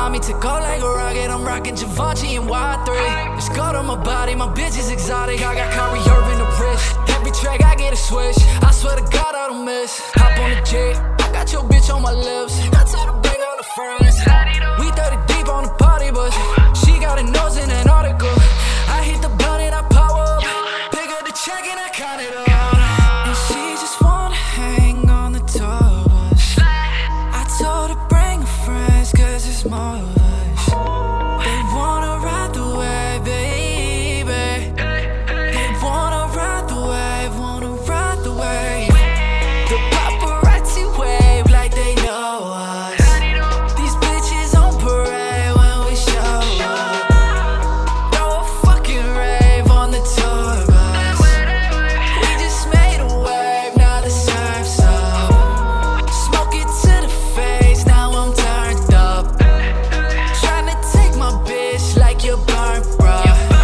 want me to go like a rocket. I'm rocking Givenchy and Y3. It's gold on my body, my bitch is exotic. I got Kyrie Irving the wrist. Every track I get a switch. I swear to God I don't miss. Hop on the jet, I got your bitch on my lips. I told her bring all the friends. We 30 deep on the party bus. She got a nose in Antarctica. I hit the blunt and I power up. Pick up the check and I count it up. And she just wanna hang on the tour bus. I told her bring her friends, cause it's more of us. They wanna ride the wave, baby. They wanna ride the wave, wanna ride the wave. The paparazzi wave like they know us. These bitches on parade when we show up. Throw a fucking rave on the tour bus. We just made a wave, now the surf's up. Smoke it to the face, now I'm turned up. Tryna take my bitch like you're burnt, bruh.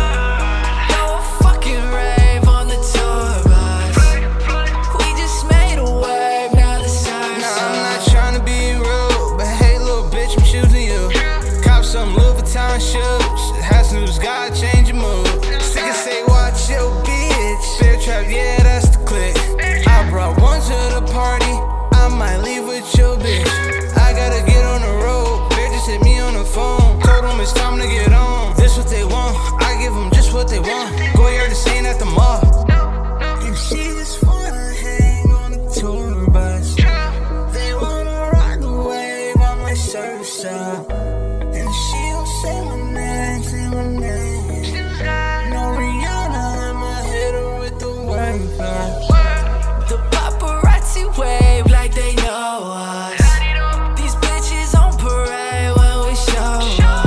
Throw a fucking rave on the tour bus. We just made a wave, now the surf's Nah, I'm up. not tryna be rude, but hey, little bitch, I'm choosing you. Cop some Louis Vuitton shoes. House news, gotta change your mood. Stick and say, watch your bitch. Fair trap, yeah, that's the click. I brought one to the party. I might leave with your bitch. I gotta get on the road. Bear just hit me on the phone. Told them it's time to get on. This what they want. I give them just what they want. Go here to staying at the mall. And she just wanna hang on the tour bus. They wanna ride the wave on my surf's up. And she don't say my name, say my name. No Rihanna, I'ma hit her with the wave back. The paparazzi wave like they know us. These bitches on parade when we show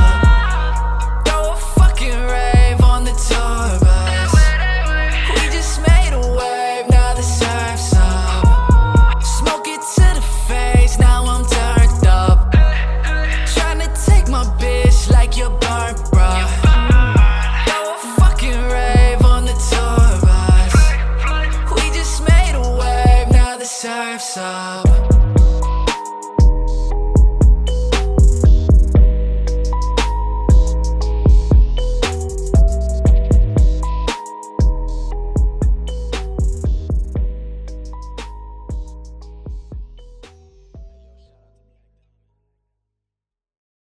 up. Throw a fucking rave on the tour bus. We just made a wave, now the surf's up. Smoke it to the face, now I'm turned up. Tryna take my bitch like you're burnt, bruh. Throw a fucking rave on the tour bus. We just made a wave, now the surf's up.